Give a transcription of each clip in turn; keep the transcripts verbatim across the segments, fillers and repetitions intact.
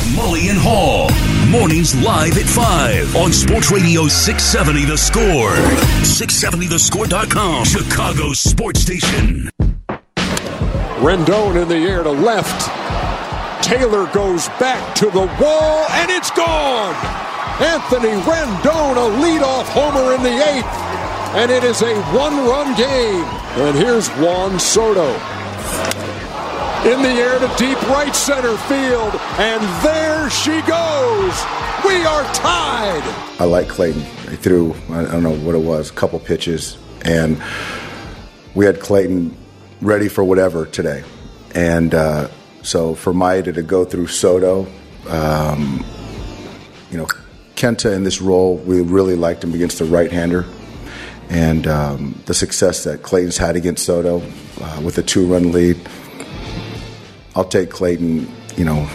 Mully and Haugh. Mornings live at five on Sports Radio six seventy The Score. six seventy the score dot com. Chicago's sports station. Rendon in the air to left. Taylor goes back to the wall, and it's gone! Anthony Rendon, a leadoff homer in the eighth, and it is a one-run game. And here's Juan Soto. In the air to deep right center field, and there she goes! We are tied! I like Clayton. He threw, I don't know what it was, a couple pitches, and we had Clayton ready for whatever today. And uh, so for Maeda to go through Soto, um, you know, Kenta in this role, we really liked him against the right-hander. And um, the success that Clayton's had against Soto uh, with a two-run lead, I'll take Clayton, you know,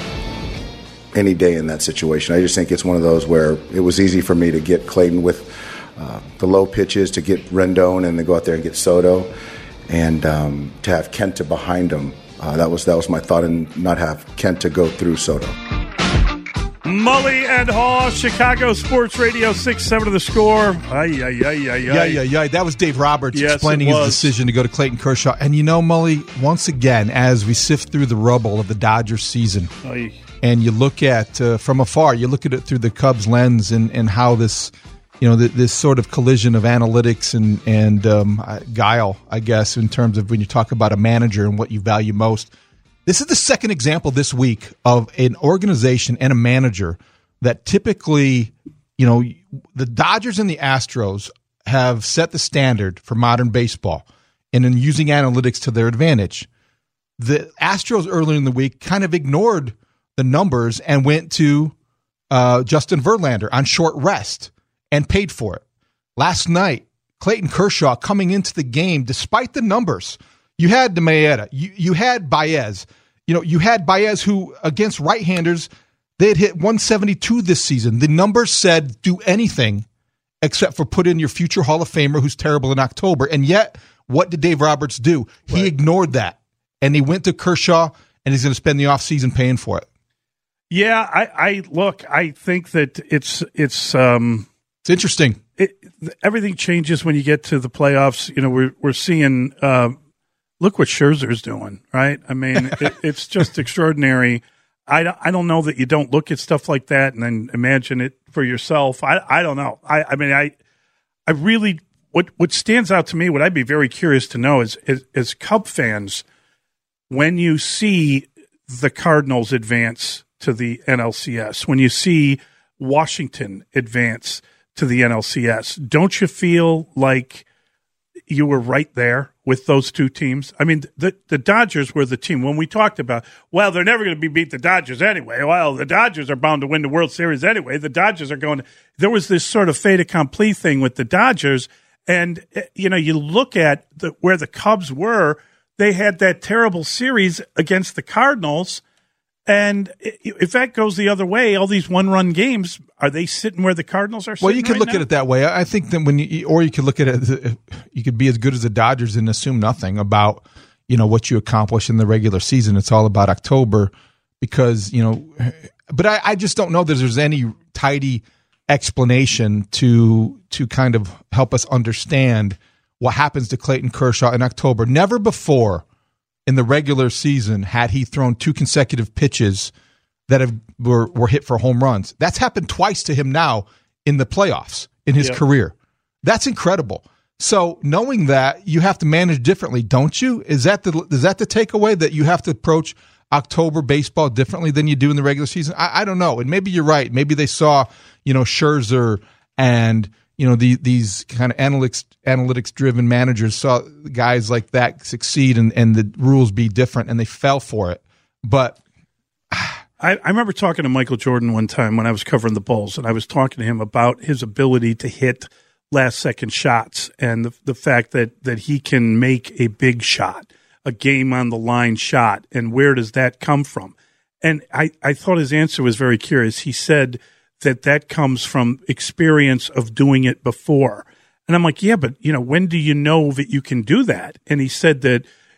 any day in that situation. I just think it's one of those where it was easy for me to get Clayton with uh, the low pitches, to get Rendon and to go out there and get Soto, and um, to have Kenta behind him. Uh, that was that was my thought, and not have Kenta go through Soto. Mully and Haugh, Chicago Sports Radio six seventy The Score. Ay, ay, ay, ay, ay. Yeah, yeah, yeah. That was Dave Roberts yes, explaining his decision to go to Clayton Kershaw. And you know, Mully, once again, as we sift through the rubble of the Dodgers season, Ay. and you look at, uh, from afar, you look at it through the Cubs lens, and, and how this, you know, th- this sort of collision of analytics and, and um, guile, I guess, in terms of when you talk about a manager and what you value most. This is the second example this week of an organization and a manager that typically, you know, the Dodgers and the Astros have set the standard for modern baseball and in using analytics to their advantage. The Astros earlier in the week kind of ignored the numbers and went to uh, Justin Verlander on short rest and paid for it. Last night, Clayton Kershaw coming into the game, despite the numbers, you had De Maeda, you, you had Baez. You know, you had Baez who, against right-handers, they had hit one seventy-two this season. The numbers said do anything except for put in your future Hall of Famer who's terrible in October. And yet, what did Dave Roberts do? He right. ignored that. And he went to Kershaw, and he's going to spend the offseason paying for it. Yeah, I, I look, I think that it's it's um, it's interesting. It, everything changes when you get to the playoffs. You know, we're we're seeing uh, look what Scherzer's doing, right? I mean, it, it's just extraordinary. I don't, I don't know that you don't look at stuff like that and then imagine it for yourself. I I don't know. I, I mean, I I really what what stands out to me, what I'd be very curious to know is, is as Cub fans, when you see the Cardinals advance to the N L C S, when you see Washington advance to the N L C S, don't you feel like you were right there with those two teams? I mean, the the Dodgers were the team when we talked about, well, they're never going to be beat the Dodgers anyway. Well, the Dodgers are bound to win the World Series anyway. The Dodgers are going to, there was this sort of fait accompli thing with the Dodgers. And, you know, you look at the, where the Cubs were, they had that terrible series against the Cardinals. And if that goes the other way, all these one-run games, are they sitting where the Cardinals are sitting? Well, you could right look now? at it that way. I think that when you, or you could look at it, you could be as good as the Dodgers and assume nothing about, you know, what you accomplish in the regular season. It's all about October because, you know, but I, I just don't know that there's any tidy explanation to to kind of help us understand what happens to Clayton Kershaw in October. Never before in the regular season had he thrown two consecutive pitches that have were, were hit for home runs. That's happened twice to him now in the playoffs in his yep. career. That's incredible. So knowing that, you have to manage differently, don't you? Is that the is that the takeaway, that you have to approach October baseball differently than you do in the regular season? I, I don't know. And maybe you're right. Maybe they saw, you know, Scherzer and, you know, the, these kind of analytics analytics driven managers saw guys like that succeed and, and the rules be different, and they fell for it. But I, I remember talking to Michael Jordan one time when I was covering the Bulls, and I was talking to him about his ability to hit last second shots and the, the fact that, that he can make a big shot, a game on the line shot, and where does that come from? And I, I thought his answer was very curious. He said that that comes from experience of doing it before. And I'm like, yeah, but, you know, when do you know that you can do that? And he said that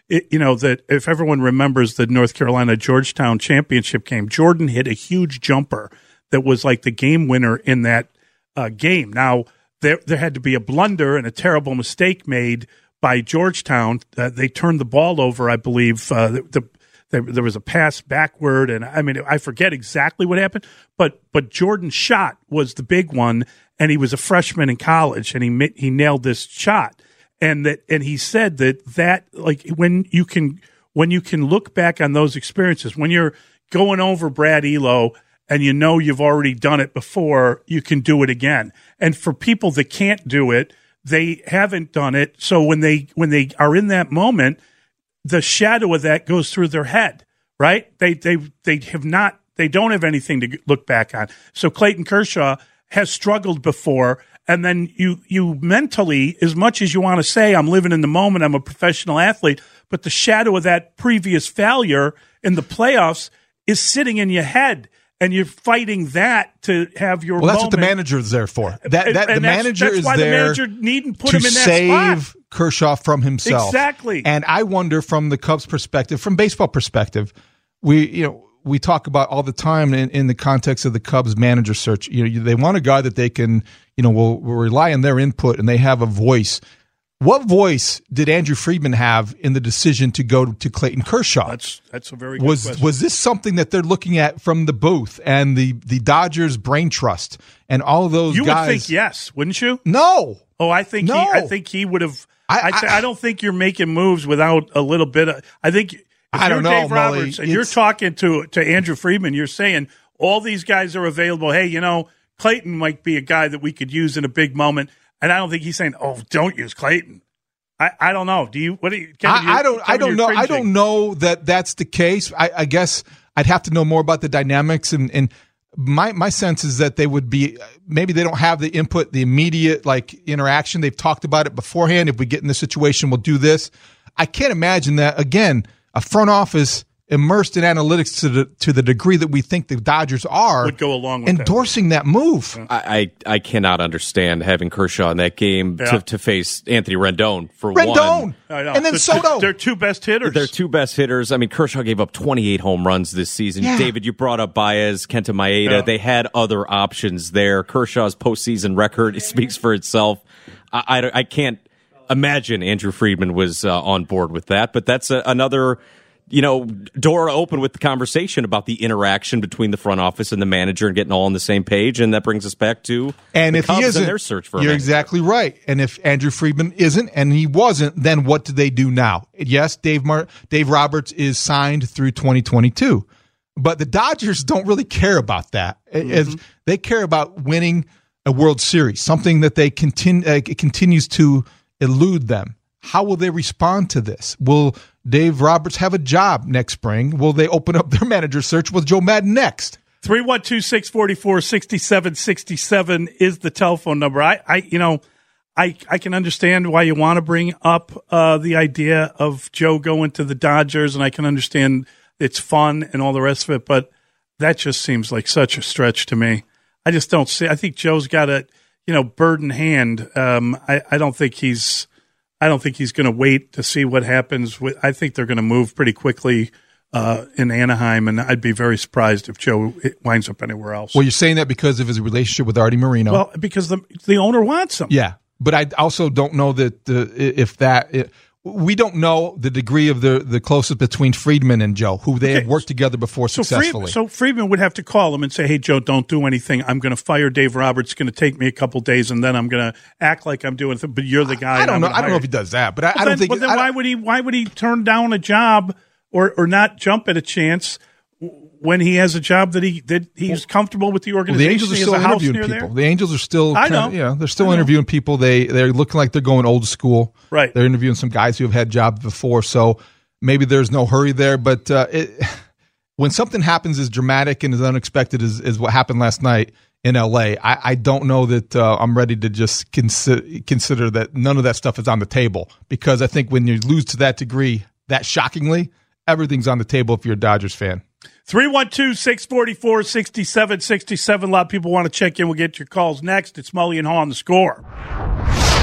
it, you know, that if everyone remembers the North Carolina Georgetown championship game, Jordan hit a huge jumper that was like the game winner in that uh, game. Now, there there had to be a blunder and a terrible mistake made by Georgetown. Uh, they turned the ball over, I believe. Uh, the, the there, there was a pass backward, and I mean, I forget exactly what happened, but but Jordan's shot was the big one, and he was a freshman in college, and he he nailed this shot, and that and he said that that like when you can when you can look back on those experiences, when you're going over Brad Elo and you know you've already done it before, you can do it again. And for people that can't do it, they haven't done it. So when they when they are in that moment, the shadow of that goes through their head, right? They they they have not they don't have anything to look back on. So Clayton Kershaw has struggled before, and then you you mentally, as much as you want to say I'm living in the moment, I'm a professional athlete, but the shadow of that previous failure in the playoffs is sitting in your head. And you're fighting that to have your. Well, that's moment. what the manager is there for. That, that and the that's, manager that's is why there the manager needn't put to him in that save spot. Kershaw from himself. Exactly. And I wonder, from the Cubs' perspective, from baseball perspective, we you know we talk about all the time in, in the context of the Cubs manager search. You know, they want a guy that they can you know will, will rely on their input, and they have a voice. What voice did Andrew Friedman have in the decision to go to Clayton Kershaw? That's that's a very good was question. was this something that they're looking at from the booth and the the Dodgers brain trust and all of those you guys? would think yes, wouldn't you? No. Oh, I think no. he. I think he would have. I, I, th- I, I don't think you're making moves without a little bit of. I think if I you're don't know, Dave Mully, Roberts and you're it's- talking to to Andrew Friedman, you're saying all these guys are available. Hey, you know, Clayton might be a guy that we could use in a big moment, and I don't think he's saying, "Oh, don't use Clayton." I, I don't know. Do you? What do you? Kevin, I, I don't. Kevin, I don't know. cringing. I don't know that that's the case. I, I guess I'd have to know more about the dynamics, and, and my my sense is that they would be maybe they don't have the input, the immediate like interaction. They've talked about it beforehand. If we get in this situation, we'll do this. I can't imagine that again. A front office immersed in analytics to the to the degree that we think the Dodgers are would go along with endorsing that, that move. I, I I cannot understand having Kershaw in that game yeah. to, to face Anthony Rendon for Rendon. one. I know. And then They're- Soto. They're two best hitters. They're two best hitters. I mean, Kershaw gave up twenty-eight home runs this season. Yeah. David, you brought up Baez, Kenta Maeda. Yeah. They had other options there. Kershaw's postseason record speaks for itself. I, I, I can't imagine Andrew Friedman was uh, on board with that, but that's a, another you know, door open with the conversation about the interaction between the front office and the manager and getting all on the same page. And that brings us back to and the if Cubs he isn't, and their search for a you're manager. exactly right. And if Andrew Friedman isn't and he wasn't, then what do they do now? Yes, Dave Mar- Dave Roberts is signed through twenty twenty-two, but the Dodgers don't really care about that. Mm-hmm. As they care about winning a World Series, something that they continue uh, continues to elude them. How will they respond to this? Will Dave Roberts have a job next spring? Will they open up their manager search with Joe Madden next? three one two, six four four, six seven six seven is the telephone number. I, I you know, I I can understand why you want to bring up uh, the idea of Joe going to the Dodgers, and I can understand it's fun and all the rest of it, but that just seems like such a stretch to me. I just don't see. I think Joe's got a, you know, bird in hand. Um, I, I don't think he's. I don't think he's going to wait to see what happens. With, I think they're going to move pretty quickly uh, in Anaheim, and I'd be very surprised if Joe winds up anywhere else. Well, you're saying that because of his relationship with Artie Moreno. Well, because the the owner wants him. Yeah, but I also don't know that the, if that it, we don't know the degree of the the closest between Friedman and Joe, who they Okay. had worked together before So, successfully. Fried, so Friedman would have to call him and say, "Hey, Joe, don't do anything. I'm going to fire Dave Roberts. It's going to take me a couple days, and then I'm going to act like I'm doing it. But you're the guy." I don't and know. I'm I don't gonna know hire if he does that, but I, Well, I don't then, think. Well, then I don't- why would he? Why would he turn down a job or or not jump at a chance when he has a job that he that he's comfortable with the Well, organization? the Angels are He has still a house interviewing near people. there? The Angels are still, I kinda- know. yeah, they're still I know. interviewing people. They they're looking like they're going old school. Right. They're interviewing some guys who have had jobs before, so maybe there's no hurry there. But uh, it, when something happens as dramatic and as unexpected as, as what happened last night in L A, I, I don't know that uh, I'm ready to just consider consider that none of that stuff is on the table, because I think when you lose to that degree, that shockingly, everything's on the table if you're a Dodgers fan. three one two, six four four, six seven six seven. A lot of people want to check in. We'll get your calls next. It's Mully and Haw on The Score.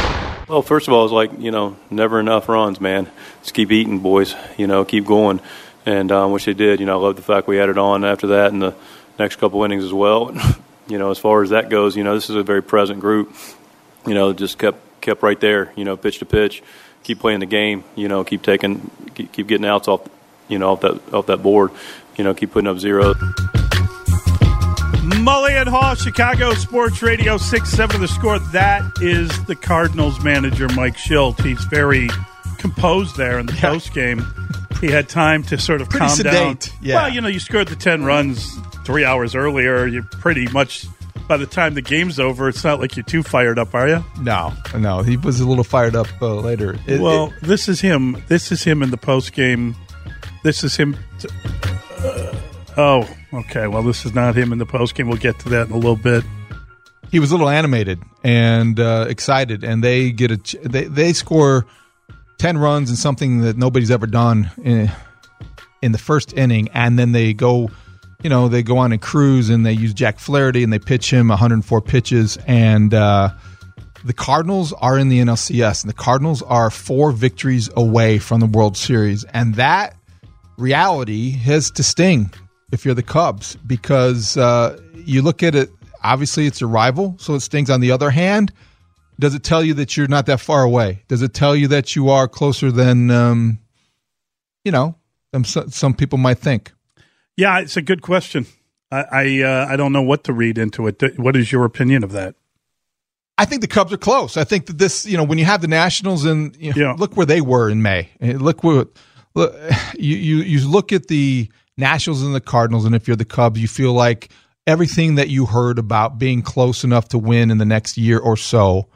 Well, first of all, it's like, you know, never enough runs, man. Just keep eating, boys. You know, keep going. And um, which they did. You know, I love the fact we added on after that in the next couple innings as well. You know, as far as that goes, you know, this is a very present group. You know, just kept kept right there, you know, pitch to pitch. Keep playing the game, you know, keep taking, keep, keep getting outs off, you know, off that off that board. You know, keep putting up zeros. Mully and Haw, Chicago Sports Radio, six seven The Score. That is the Cardinals manager, Mike Shildt. He's very composed there in the yeah. postgame. He had time to sort of pretty calm sedate. down. Yeah. Well, you know, you scored the ten runs three hours earlier. You're pretty much, by the time the game's over, it's not like you're too fired up, are you? No, no. He was a little fired up uh, later. It, well, it, this is him. This is him in the postgame. This is him. T- uh, oh, okay. Well, this is not him in the postgame. We'll get to that in a little bit. He was a little animated and uh, excited, and they get a ch- they they score ten runs in something that nobody's ever done in, in the first inning, and then they go, you know, they go on and cruise, and they use Jack Flaherty, and they pitch him one hundred four pitches, and uh, the Cardinals are in the N L C S, and the Cardinals are four victories away from the World Series, and that reality has to sting if you're the Cubs, because uh, you look at it, obviously it's a rival, so it stings. On the other hand, does it tell you that you're not that far away? Does it tell you that you are closer than, um, you know, some, some people might think? Yeah, it's a good question. I I, uh, I don't know what to read into it. What is your opinion of that? I think the Cubs are close. I think that this, you know, when you have the Nationals, and you know, yeah. look where they were in May. Look what look, you, you you look at the Nationals and the Cardinals, and if you're the Cubs, you feel like everything that you heard about being close enough to win in the next year or so,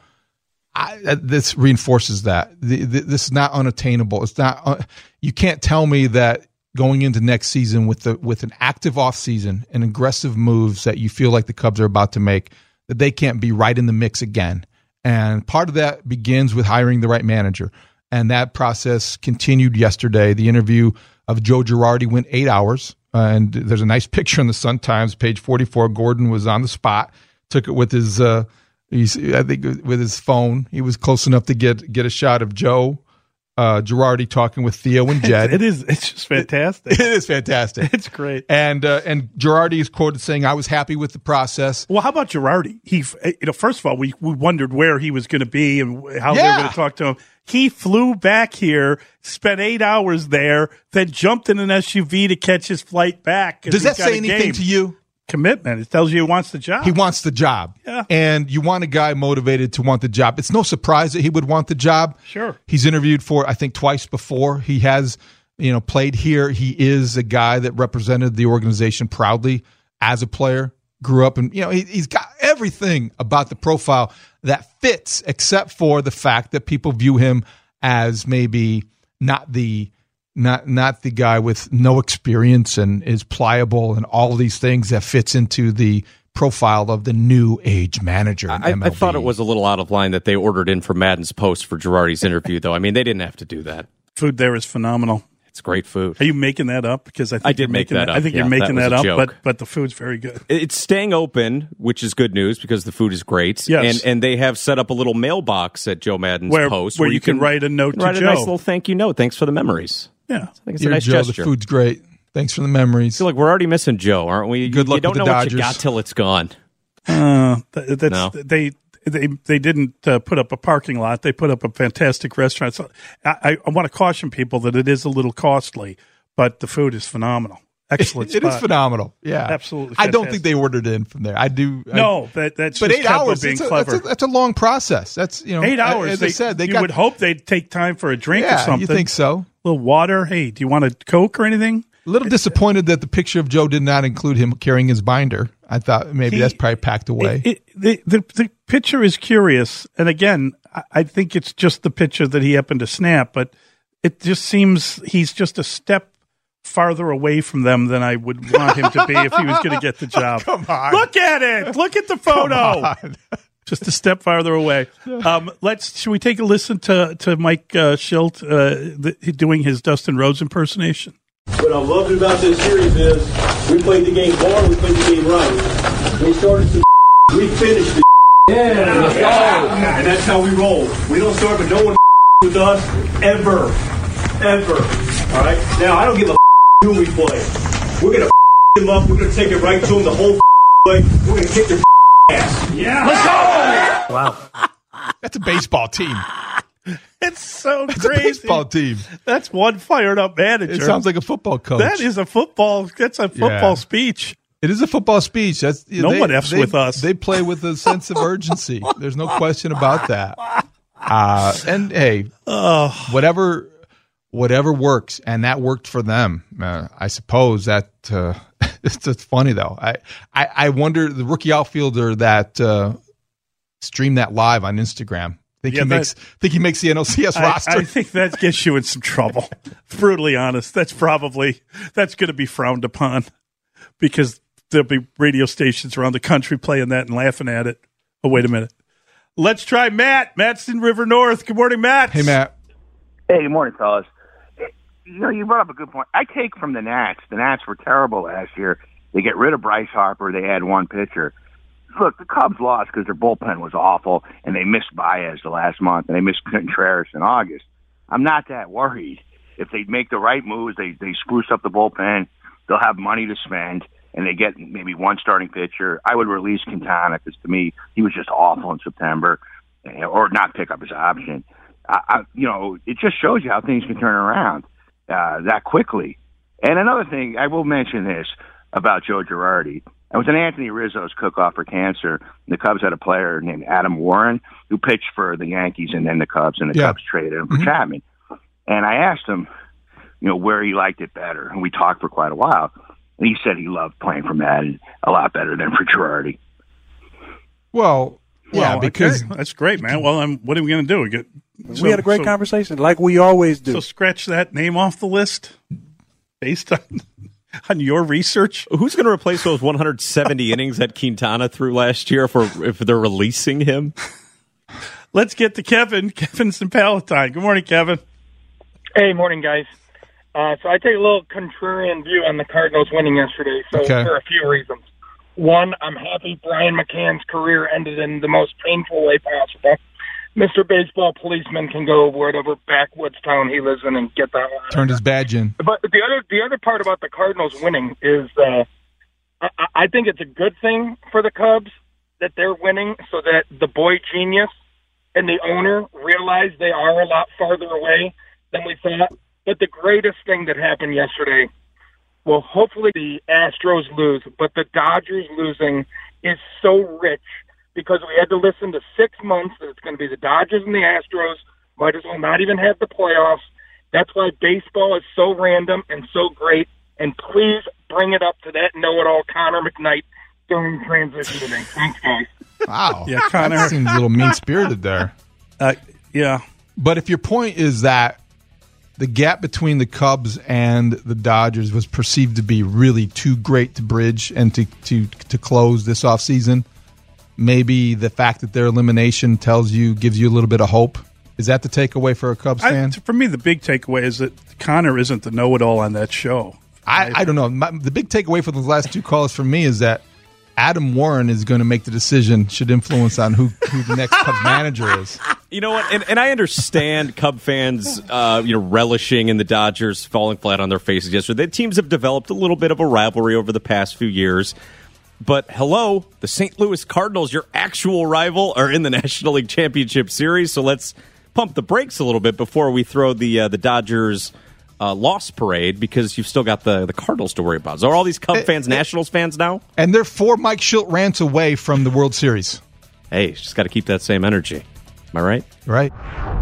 I, this reinforces that. The, the, this is not unattainable. It's not. Uh, you can't tell me that going into next season with the with an active offseason and aggressive moves that you feel like the Cubs are about to make, that they can't be right in the mix again. And part of that begins with hiring the right manager. And that process continued yesterday. The interview of Joe Girardi went eight hours. Uh, and there's a nice picture in the Sun-Times, page forty-four. Gordon was on the spot, took it with his, uh, he's, I think, with his phone. He was close enough to get get a shot of Joe uh, Girardi talking with Theo and Jed. It is. It's just fantastic. It, it is fantastic. It's great. And uh, and Girardi is quoted saying, "I was happy with the process." Well, how about Girardi? He, you know, first of all, we, we wondered where he was going to be and how yeah. they were going to talk to him. He flew back here, spent eight hours there, then jumped in an S U V to catch his flight back. Does that say anything game. to you? Commitment. It tells you he wants the job. He wants the job. Yeah. And you want a guy motivated to want the job. It's no surprise that he would want the job. Sure. He's interviewed for, I think, twice before. He has, you know, played here. He is a guy that represented the organization proudly as a player. Grew up and, you know, he, he's got everything about the profile that fits, except for the fact that people view him as maybe not the Not not the guy with no experience and is pliable and all these things that fits into the profile of the new age manager. In I, M L B. I thought it was a little out of line that they ordered in from Madden's Post for Girardi's interview, though. I mean, they didn't have to do that. Food there is phenomenal. It's great food. Are you making that up? Because I think I did you're make making that that up. I think Yeah, you're making that that, was a up, joke. but but the food's very good. It's staying open, which is good news because the food is great. Yes. And and they have set up a little mailbox at Joe Madden's Where- Post where you can write a note to write Joe. a nice little thank you note. Thanks for the memories. Yeah. I think it's Dear a nice Joe, gesture. the food's great. Thanks for the memories. I feel like we're already missing Joe, aren't we? Good you, luck you don't with the know what Dodgers. you got till it's gone. Uh, th- that's No. they they they didn't uh, put up a parking lot. They put up a fantastic restaurant. So I, I, I want to caution people that it is a little costly, but the food is phenomenal. Excellent. It is spot. phenomenal. Yeah, Absolutely I don't fantastic. think they ordered it in from there. I do. I- No, that that's but just eight Tempo hours. being That's a, clever. that's, a, that's a long process. That's you know Eight hours. As they, I said, they you got. would hope they'd take time for a drink or yeah, something. you think so? A little water. Hey, do you want a Coke or anything? A little disappointed that the picture of Joe did not include him carrying his binder. I thought maybe He- that's probably packed away. It, it, the, the the picture is curious, and again, I, I think it's just the picture that he happened to snap, but it just seems he's just a step farther away from them than I would want him to be if he was going to get the job. Come on. Look at it. Look at the photo. Just a step farther away. Um, let's. Should we take a listen to to Mike uh, Shildt uh, the, doing his Dustin Rhodes impersonation? What I loved about this series is we played the game hard, we played the game right. We started some we finished the yeah, let's go. And that's how we roll. We don't start with no one with us ever. Ever. All right? Now, I don't give a who we play. We're going to him up. We're going to take it right to him the whole way. We're going to kick their ass. Yeah. Let's go! Wow. That's a baseball team. It's so That's crazy. a baseball team. That's one fired up manager. It sounds like a football coach. That is a football. That's a football Yeah. speech. It is a football speech. That's No they, one F's they, with us. They play with a sense of urgency. There's no question about that. Uh, and hey, whatever whatever works, and that worked for them. Uh, I suppose that uh, it's just funny though. I, I I wonder the rookie outfielder that uh, streamed that live on Instagram. Think Yeah, he that- makes think he makes the N L C S I, roster. I think that gets you in some trouble. Brutally honest, that's probably that's going to be frowned upon because there'll be radio stations around the country playing that and laughing at it. Oh, wait a minute. Let's try Matt. Matt's in River North. Good morning, Matt. Hey, Matt. Hey, good morning, fellas. You know, you brought up a good point. I take from the Nats. The Nats were terrible last year. They get rid of Bryce Harper. They add one pitcher. Look, the Cubs lost because their bullpen was awful, and they missed Baez the last month, and they missed Contreras in August. I'm not that worried. If they make the right moves, they, they spruce up the bullpen, they'll have money to spend, and they get maybe one starting pitcher. I would release Quintana because, to me, he was just awful in September, or not pick up his option. I, I, you know, it just shows you how things can turn around uh, that quickly. And another thing, I will mention this about Joe Girardi. I was in Anthony Rizzo's cook-off for cancer. The Cubs had a player named Adam Warren who pitched for the Yankees and then the Cubs, and the Yeah. Cubs traded him for Mm-hmm. Chapman. And I asked him, you know, where he liked it better, and we talked for quite a while. And he said he loved playing for Madden a lot better than for Girardi. Well, yeah, Well, because okay. That's great, man. Well, um, what are we going to do? We, get, so, we had a great so, conversation, like we always do. So scratch that name off the list based on on your research. Who's going to replace those one hundred seventy innings that Quintana threw last year if, we're, if they're releasing him? Let's get to Kevin. Kevin's in Palatine. Good morning, Kevin. Hey, morning, guys. Uh, so I take a little contrarian view on the Cardinals winning yesterday, so Okay. for a few reasons. One, I'm happy Brian McCann's career ended in the most painful way possible. Mister Baseball Policeman can go whatever backwoods town he lives in and get that one. turned his badge in. But the other the other part about the Cardinals winning is uh, I, I think it's a good thing for the Cubs that they're winning so that the boy genius and the owner realize they are a lot farther away than we thought. But the greatest thing that happened yesterday, well, hopefully the Astros lose, but the Dodgers losing is so rich because we had to listen to six months that it's going to be the Dodgers and the Astros. Might as well not even have the playoffs. That's why baseball is so random and so great. And please bring it up to that know-it-all Connor McKnight during transition today. Thanks, guys. Wow. Yeah, Connor. That seems a little mean-spirited there. Uh, yeah. But if your point is that the gap between the Cubs and the Dodgers was perceived to be really too great to bridge and to, to, to close this offseason, maybe the fact that their elimination tells you, gives you a little bit of hope. Is that the takeaway for a Cubs I, fan? for me, the big takeaway is that Connor isn't the know-it-all on that show. I, I don't know. My, the big takeaway for the last two calls for me is that Adam Warren is going to make the decision, should influence on who, who the next Cubs manager is. You know what? And, and I understand Cub fans, uh, you know, relishing in the Dodgers falling flat on their faces yesterday. The teams have developed a little bit of a rivalry over the past few years. But hello, the Saint Louis Cardinals, your actual rival, are in the National League Championship Series. So let's pump the brakes a little bit before we throw the uh, the Dodgers uh, loss parade, because you've still got the, the Cardinals to worry about. So are all these Cub fans it, Nationals fans now? And they're four Mike Schilt rants away from the World Series. Hey, just got to keep that same energy. Am I right? Right.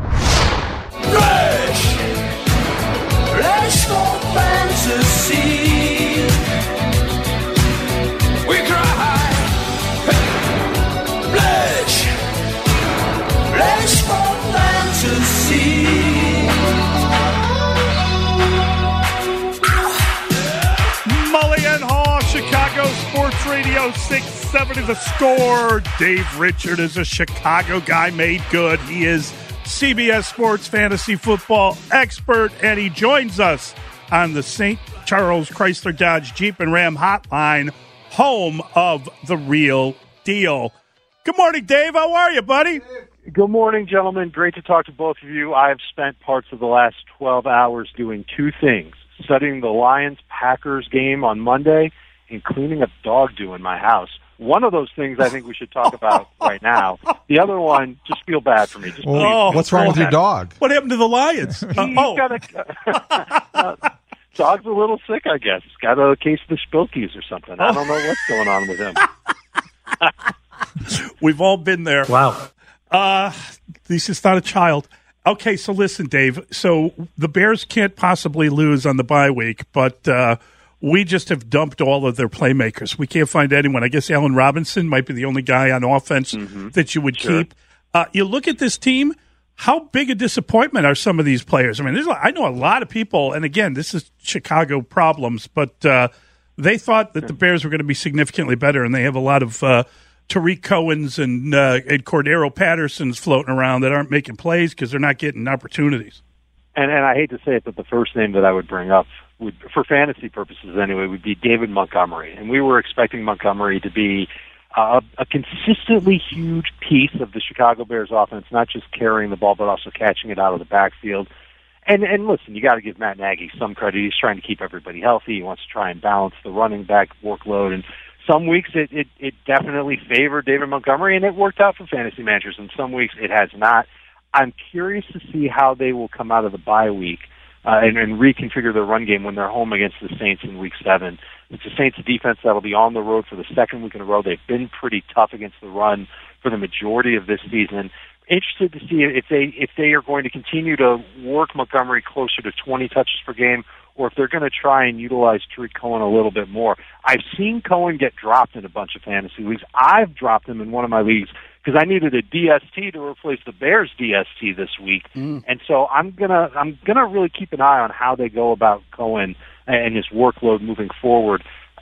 Rush. Rush for fantasy. We cry. Rush. Rush for fantasy. Mully and Haw, Chicago Sports Radio six seventy The Score. Dave Richard is a Chicago guy made good. He is C B S Sports fantasy football expert, and he joins us on the Saint Charles Chrysler Dodge Jeep and Ram hotline, home of the real deal. Good morning, Dave. How are you, buddy? Good morning, gentlemen. Great to talk to both of you. I have spent parts of the last twelve hours doing two things, studying the Lions-Packers game on Monday and cleaning up dog doo in my house. One of those things I think we should talk about right now. The other one, just feel bad for me. Just Well, Oh, what's wrong with your dog? What happened to the Lions? Uh, He's oh, got a, uh, dog's a little sick, I guess. He's got a case of the Spilkies or something. I don't know what's going on with him. we've all been there. Wow. Uh, at least it's not a child. Okay, so listen, Dave. So the Bears can't possibly lose on the bye week, but uh, we just have dumped all of their playmakers. We can't find anyone. I guess Allen Robinson might be the only guy on offense mm-hmm. that you would Sure. keep. Uh, you look at this team, how big a disappointment are some of these players? I mean, there's, I know a lot of people, and again, this is Chicago problems, but uh, they thought that the Bears were going to be significantly better, and they have a lot of uh, Tariq Cohen's and, uh, and Cordero Patterson's floating around that aren't making plays because they're not getting opportunities. And and I hate to say it, but the first name that I would bring up, would, for fantasy purposes anyway, would be David Montgomery. And we were expecting Montgomery to be uh, a consistently huge piece of the Chicago Bears offense, not just carrying the ball, but also catching it out of the backfield. And and listen, you got to give Matt Nagy some credit. He's trying to keep everybody healthy. He wants to try and balance the running back workload. And some weeks it, it, it definitely favored David Montgomery, and it worked out for fantasy managers. And some weeks it has not. I'm curious to see how they will come out of the bye week uh, and, and reconfigure their run game when they're home against the Saints in Week Seven. It's the Saints defense that will be on the road for the second week in a row. They've been pretty tough against the run for the majority of this season. Interested to see if they if they are going to continue to work Montgomery closer to twenty touches per game, or if they're going to try and utilize Tariq Cohen a little bit more. I've seen Cohen get dropped in a bunch of fantasy leagues. I've dropped him in one of my leagues because I needed a D S T to replace the Bears D S T this week, mm. and so I'm gonna I'm gonna really keep an eye on how they go about Cohen and his workload moving forward.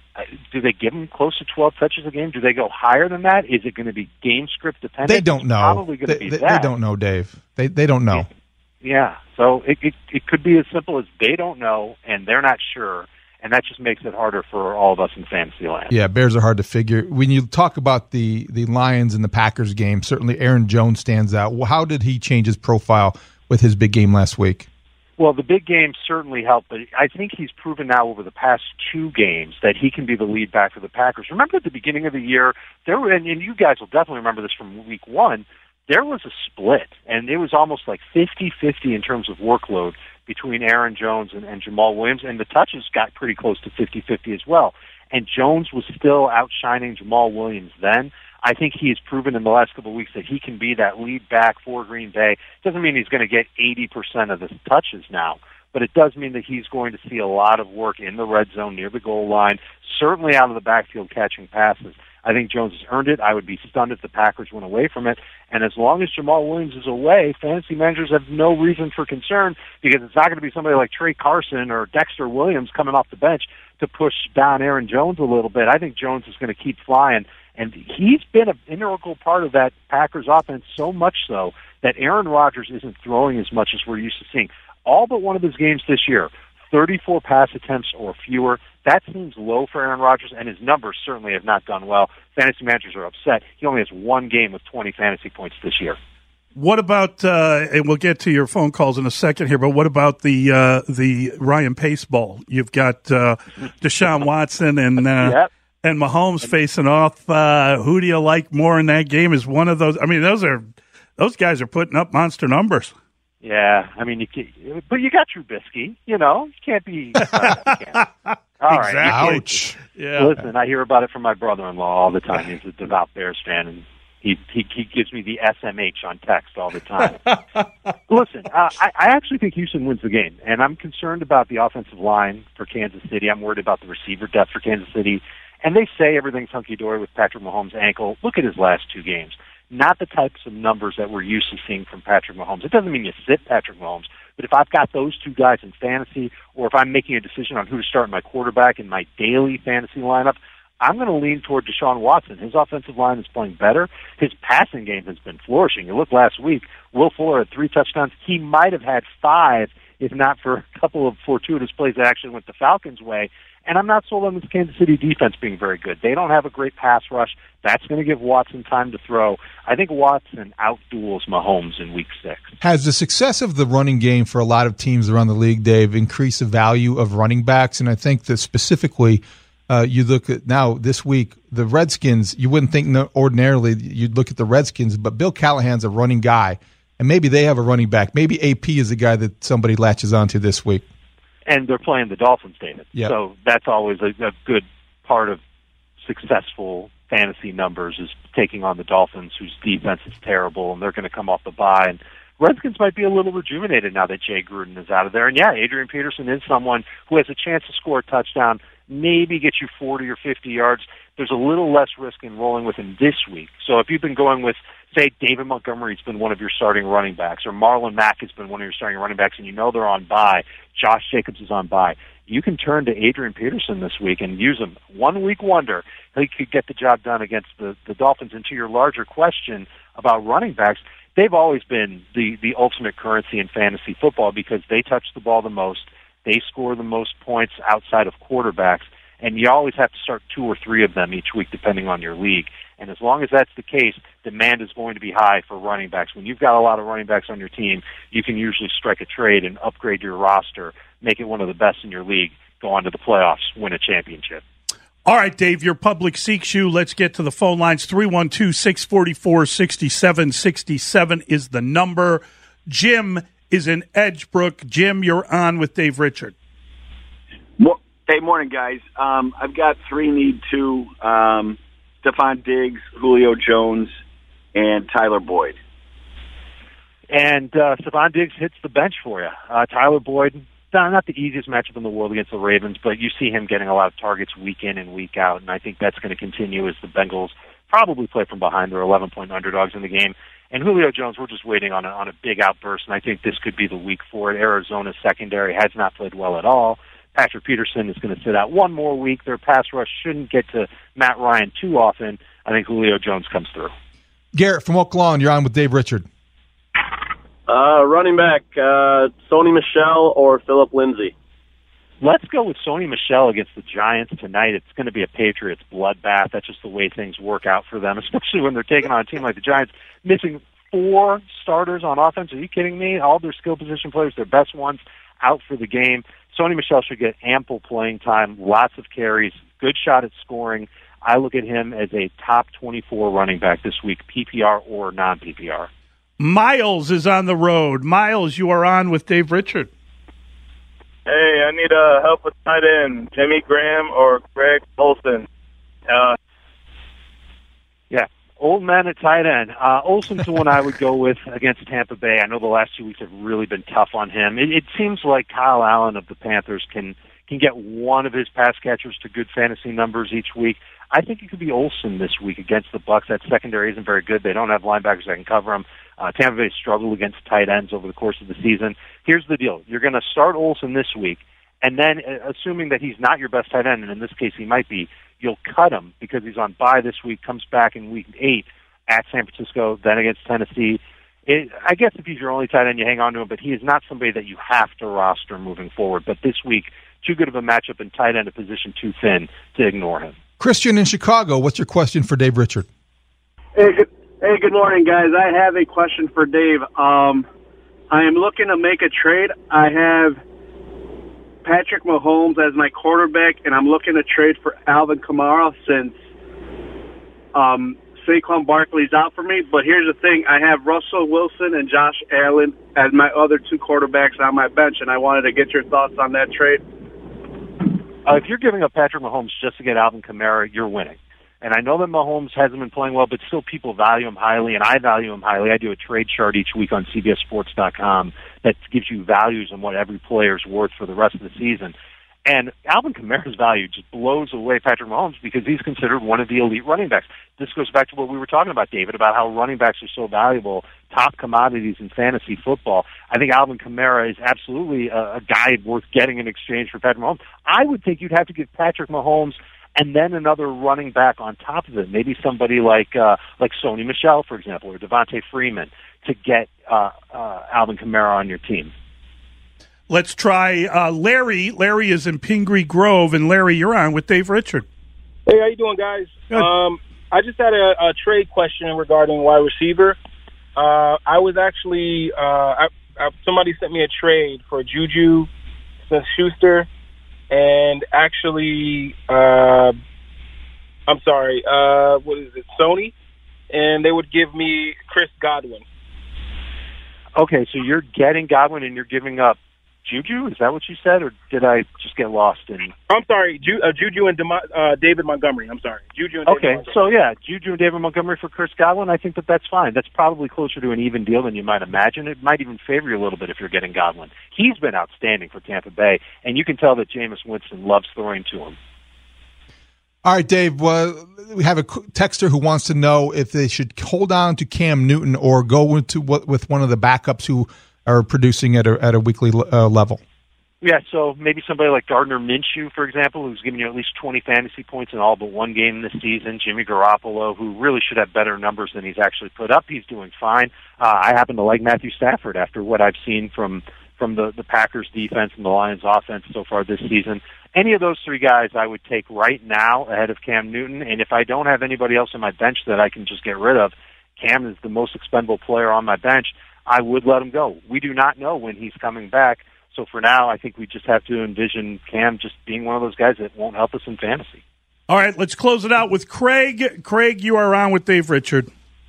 Do they give him close to twelve touches a game? Do they go higher than that? Is it going to be game script dependent? They don't it's know. Probably going they, to be they, that. they don't know, Dave. They they don't know. Yeah, so it, it it could be as simple as they don't know and they're not sure, and that just makes it harder for all of us in fantasy land. Yeah, Bears are hard to figure. When you talk about the the Lions and the Packers game, certainly Aaron Jones stands out. How did he change his profile with his big game last week? Well, the big game certainly helped, but I think he's proven now over the past two games that he can be the lead back for the Packers. Remember at the beginning of the year, there were, and, and you guys will definitely remember this from week one, there was a split, and it was almost like fifty-fifty in terms of workload between Aaron Jones and, and Jamal Williams, and the touches got pretty close to fifty-fifty as well. And Jones was still outshining Jamal Williams then. I think he has proven in the last couple of weeks that he can be that lead back for Green Bay. Doesn't mean he's going to get eighty percent of the touches now, but it does mean that he's going to see a lot of work in the red zone near the goal line, certainly out of the backfield catching passes. I think Jones has earned it. I would be stunned if the Packers went away from it. And as long as Jamal Williams is away, fantasy managers have no reason for concern because it's not going to be somebody like Trey Carson or Dexter Williams coming off the bench to push down Aaron Jones a little bit. I think Jones is going to keep flying. And he's been an integral part of that Packers offense, so much so that Aaron Rodgers isn't throwing as much as we're used to seeing. All but one of his games this year, thirty-four pass attempts or fewer. That seems low for Aaron Rodgers, and his numbers certainly have not done well. Fantasy managers are upset. He only has one game with twenty fantasy points this year. What about, uh, and we'll get to your phone calls in a second here, but what about the uh, the Ryan Pace Bowl? You've got uh, Deshaun Watson and uh, yep. and Mahomes facing off. Uh, who do you like more in that game? Is one of those? I mean, those are those guys are putting up monster numbers. Yeah, I mean, you can, but you got Trubisky. You know, you can't be. Uh, you can't. All right, exactly. Ouch. Yeah. Listen, I hear about it from my brother-in-law all the time. He's a devout Bears fan, and he he, he gives me the S M H on text all the time. Listen, uh, I, I actually think Houston wins the game, and I'm concerned about the offensive line for Kansas City. I'm worried about the receiver depth for Kansas City. And they say everything's hunky-dory with Patrick Mahomes' ankle. Look at his last two games. Not the types of numbers that we're used to seeing from Patrick Mahomes. It doesn't mean you sit Patrick Mahomes, but if I've got those two guys in fantasy, or if I'm making a decision on who to start my quarterback in my daily fantasy lineup, I'm going to lean toward Deshaun Watson. His offensive line is playing better. His passing game has been flourishing. You look last week, Will Fuller had three touchdowns. He might have had five if not for a couple of fortuitous plays that actually went the Falcons' way. And I'm not sold on this Kansas City defense being very good. They don't have a great pass rush. That's going to give Watson time to throw. I think Watson outduels Mahomes in week six. Has the success of the running game for a lot of teams around the league, Dave, increased the value of running backs? And I think that specifically, uh, you look at now this week, the Redskins, you wouldn't think no, ordinarily you'd look at the Redskins, but Bill Callahan's a running guy, and maybe they have a running back. Maybe A P is a guy that somebody latches onto this week. And they're playing the Dolphins, David. Yep. So that's always a, a good part of successful fantasy numbers is taking on the Dolphins, whose defense is terrible, and they're going to come off the bye. And Redskins might be a little rejuvenated now that Jay Gruden is out of there. And, yeah, Adrian Peterson is someone who has a chance to score a touchdown, maybe get you forty or fifty yards. There's a little less risk in rolling with him this week. So if you've been going with, say, David Montgomery's been one of your starting running backs, or Marlon Mack has been one of your starting running backs, and you know they're on bye, Josh Jacobs is on bye, you can turn to Adrian Peterson this week and use him. One week wonder, he could get the job done against the, the Dolphins. And to your larger question about running backs, they've always been the, the ultimate currency in fantasy football because they touch the ball the most, they score the most points outside of quarterbacks, and you always have to start two or three of them each week depending on your league. And as long as that's the case, demand is going to be high for running backs. When you've got a lot of running backs on your team, you can usually strike a trade and upgrade your roster, make it one of the best in your league, go on to the playoffs, win a championship. All right, Dave, your public seeks you. Let's get to the phone lines. three one two, six four four, six seven six seven is the number. Jim is in Edgebrook. Jim, you're on with Dave Richard. Hey, morning, guys. Um, I've got three need two. Um, Stephon Diggs, Julio Jones, and Tyler Boyd. And uh, Stephon Diggs hits the bench for you. Uh, Tyler Boyd, not the easiest matchup in the world against the Ravens, but you see him getting a lot of targets week in and week out, and I think that's going to continue as the Bengals probably play from behind. They're eleven-point underdogs in the game. And Julio Jones, we're just waiting on a, on a big outburst, and I think this could be the week for it. Arizona's secondary has not played well at all. Patrick Peterson is going to sit out one more week. Their pass rush shouldn't get to Matt Ryan too often. I think Julio Jones comes through. Garrett from Oak Lawn, you're on with Dave Richard. Uh, running back, uh, Sony Michel or Philip Lindsay? Let's go with Sony Michel against the Giants tonight. It's going to be a Patriots bloodbath. That's just the way things work out for them, especially when they're taking on a team like the Giants, missing four starters on offense. Are you kidding me? All their skill position players, their best ones, out for the game. Sony Michel should get ample playing time, lots of carries, good shot at scoring. I look at him as a top twenty-four running back this week, P P R or non-P P R. Miles is on the road. Miles, you are on with Dave Richard. Hey, I need uh, help with tight end, Jimmy Graham or Greg Olsen. Uh, yeah, old man at tight end. Uh, Olsen's the one I would go with against Tampa Bay. I know the last two weeks have really been tough on him. It, it seems like Kyle Allen of the Panthers can can get one of his pass catchers to good fantasy numbers each week. I think it could be Olsen this week against the Bucs. That secondary isn't very good. They don't have linebackers that can cover them. Uh, Tampa Bay struggled against tight ends over the course of the season. Here's the deal. You're going to start Olsen this week, and then uh, assuming that he's not your best tight end, and in this case he might be, you'll cut him because he's on bye this week, comes back in week eight at San Francisco, then against Tennessee. It, I guess if he's your only tight end, you hang on to him, but he is not somebody that you have to roster moving forward. But this week, too good of a matchup in tight end, a position too thin to ignore him. Christian in Chicago, what's your question for Dave Richard? Hey, good, hey, good morning, guys. I have a question for Dave. Um, I am looking to make a trade. I have Patrick Mahomes as my quarterback, and I'm looking to trade for Alvin Kamara since um, Saquon Barkley's out for me. But here's the thing. I have Russell Wilson and Josh Allen as my other two quarterbacks on my bench, and I wanted to get your thoughts on that trade. Uh, if you're giving up Patrick Mahomes just to get Alvin Kamara, you're winning. And I know that Mahomes hasn't been playing well, but still people value him highly, and I value him highly. I do a trade chart each week on C B S Sports dot com that gives you values on what every player is worth for the rest of the season. And Alvin Kamara's value just blows away Patrick Mahomes because he's considered one of the elite running backs. This goes back to what we were talking about, David, about how running backs are so valuable, top commodities in fantasy football. I think Alvin Kamara is absolutely a, a guy worth getting in exchange for Patrick Mahomes. I would think you'd have to give Patrick Mahomes and then another running back on top of it, maybe somebody like uh, like Sony Michel, for example, or Devontae Freeman, to get uh, uh, Alvin Kamara on your team. Let's try uh, Larry. Larry is in Pingree Grove, and Larry, you're on with Dave Richard. Hey, how you doing, guys? Good. Um, I just had a, a trade question regarding wide receiver. Uh, I was actually uh, I, I, somebody sent me a trade for Juju Smith-Schuster, and actually, uh, I'm sorry, uh, what is it, Sony? And they would give me Chris Godwin. Okay, so you're getting Godwin and you're giving up Juju? Is that what you said, or did I just get lost in? I'm sorry, Ju- uh, Juju and Demo- uh, David Montgomery. I'm sorry, Juju and David Okay, Montgomery. so yeah, Juju and David Montgomery for Chris Godwin. I think that that's fine. That's probably closer to an even deal than you might imagine. It might even favor you a little bit if you're getting Godwin. He's been outstanding for Tampa Bay, and you can tell that Jameis Winston loves throwing to him. All right, Dave, well, we have a texter who wants to know if they should hold on to Cam Newton or go into what with one of the backups who are producing at a, at a weekly uh, level. Yeah, so maybe somebody like Gardner Minshew, for example, who's giving you at least twenty fantasy points in all but one game this season. Jimmy Garoppolo, who really should have better numbers than he's actually put up. He's doing fine. Uh, I happen to like Matthew Stafford after what I've seen from from the, the Packers defense and the Lions offense so far this season. Any of those three guys I would take right now ahead of Cam Newton. And if I don't have anybody else on my bench that I can just get rid of, Cam is the most expendable player on my bench, I would let him go. We do not know when he's coming back. So for now, I think we just have to envision Cam just being one of those guys that won't help us in fantasy. All right, let's close it out with Craig. Craig, you are on with Dave Richard.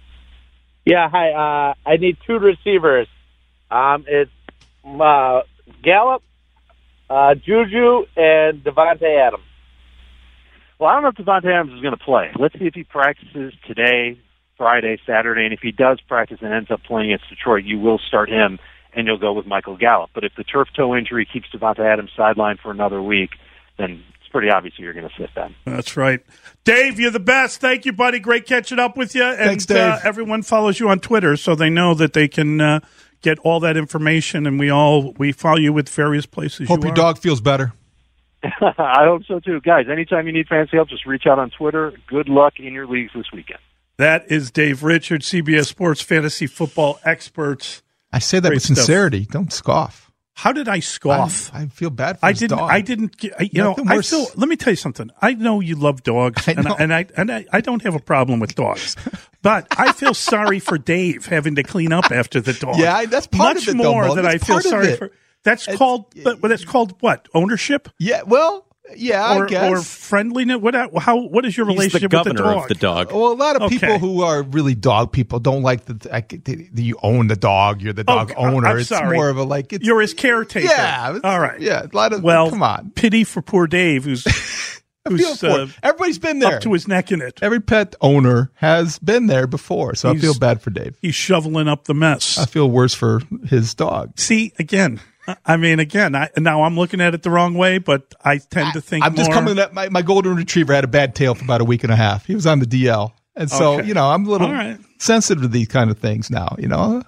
Yeah, hi. Uh, I need two receivers. Um, it's uh, Gallup, uh, Juju, and Devontae Adams. Well, I don't know if Devontae Adams is going to play. Let's see if he practices today, Friday, Saturday, and if he does practice and ends up playing against Detroit, you will start him, and you'll go with Michael Gallup. But if the turf toe injury keeps Devontae Adams sidelined for another week, then it's pretty obvious you're going to sit them. That's right. Dave, you're the best. Thank you, buddy. Great catching up with you. And Thanks, Dave. Uh, everyone follows you on Twitter, so they know that they can uh, get all that information, and we all we follow you with various places. Hope you your are. dog feels better. I hope so, too. Guys, anytime you need fantasy help, just reach out on Twitter. Good luck in your leagues this weekend. That is Dave Richard, C B S Sports fantasy football expert. I say that Great with stuff. sincerity. Don't scoff. How did I scoff? I, I feel bad for I his didn't. dog. I didn't. get- I, you know. Nothing I worse. feel. Let me tell you something. I know you love dogs, I and, I, know. and I and I, I don't have a problem with dogs, but I feel sorry for Dave having to clean up after the dog. Yeah, I- that's part much of it, though, more Mo. than That's I feel part of sorry it. for. That's It's- called. But that's called what? Ownership? Yeah, well, yeah, or, I guess. or friendliness. What? How? What is your He's the relationship with the governor dog? of the dog. Well, a lot of Okay. people who are really dog people don't like the, like, the, the you own the dog. You're the dog Oh, owner. I'm it's sorry. more of a like. It's, You're his caretaker. Yeah, it's- All right. yeah, a lot of- well. come on. Pity for poor Dave, who's I feel who's for uh, him. Everybody's been there. up to his neck in it. Every pet owner has been there before, so He's- I feel bad for Dave. He's shoveling up the mess. I feel worse for his dog. See, again, I mean, again, I, now I'm looking at it the wrong way, but I tend to think I'm just more. coming at my, my golden retriever had a bad tail for about a week and a half. He was on the D L. And so, Okay. you know, I'm a little All right. sensitive to these kind of things now, you know.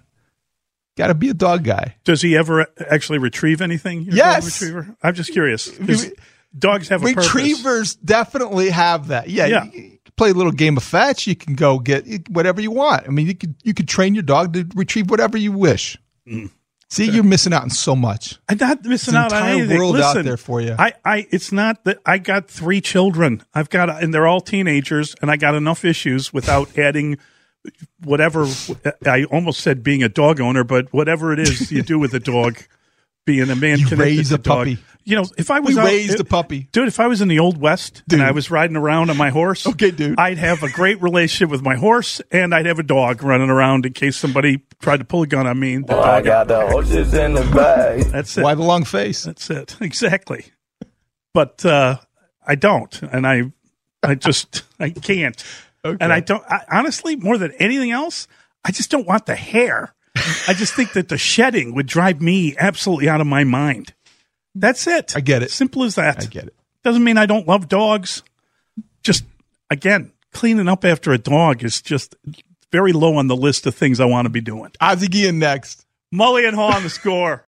Got to be a dog guy. Does he ever actually retrieve anything? your Yes. golden retriever? I'm just curious. 'Cause dogs have a purpose. Retrievers definitely have that. Yeah, Yeah. You, you can play a little game of fetch. You can go get whatever you want. I mean, you could you could train your dog to retrieve whatever you wish. Mm. See, you're missing out on so much. I'm not missing There's out an on entire anything. world Listen, out there for you. I, I, it's not that I got three children. I've got, and they're all teenagers, and I got enough issues without adding whatever. I almost said being a dog owner, but whatever it is you do with a dog, being a man You connected raise to a dog. puppy. You know, if I was We out- raised it- a puppy. dude. If I was in the Old West Dude. and I was riding around on my horse, Okay, dude. I'd have a great relationship with my horse, and I'd have a dog running around in case somebody tried to pull a gun on me. The I dog- got the horses in the bag. That's it. Why the long face? That's it. Exactly. But uh, I don't, and I, I just, I can't, Okay. and I don't. I, honestly, more than anything else, I just don't want the hair. I just think that the shedding would drive me absolutely out of my mind. That's it. I get it. Simple as that. I get it. Doesn't mean I don't love dogs. Just again, cleaning up after a dog is just very low on the list of things I want to be doing. Ozzie Guillen next. Mully and Haw on the score.